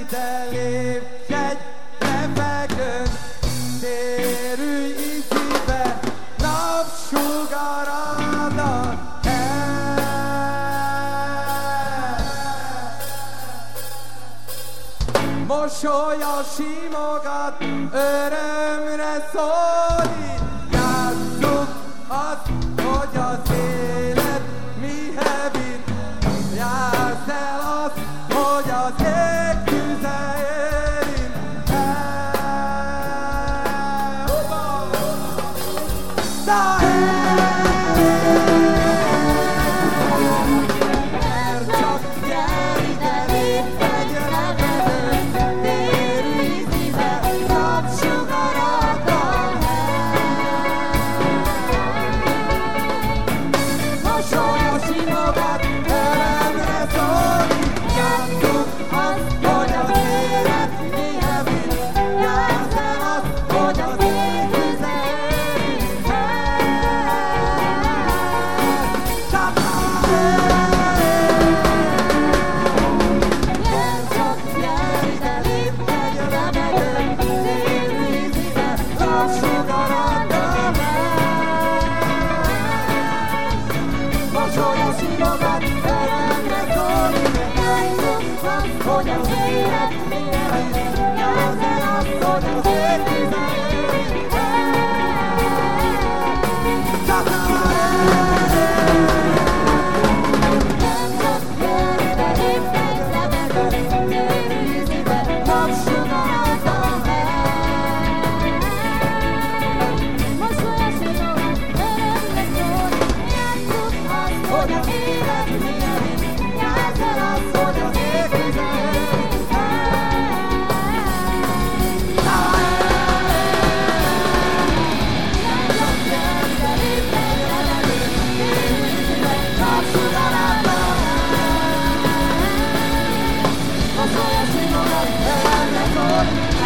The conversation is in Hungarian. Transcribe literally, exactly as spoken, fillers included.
ide lépj egy levegőn, térülj izibe, napsugarada el. Mosolya simogat, örömre szólít, játsszuk azt, hogy az élet mihe vitt. Játsz el azt, hogy az ég tüze érint el. Na el, csak gyere ide, lépj egy levegőn, térülj izibe, napsugaraddal el. Mosolya simogat, örömre szólít, játsszuk azt, hogy az élet mihe vitt. Játsz el azt, hogy az ég tüze érint el. Gyere csak, gyere ide, lépj egy levegőn, térülj izibe, napsugaraddal el. Mosolya simogat, örömre szólít, játsszuk azt, hogy az élet mihe vitt. Játsz el azt, hogy az ég tüze érint el. Mosolya simogat, örömre szólít,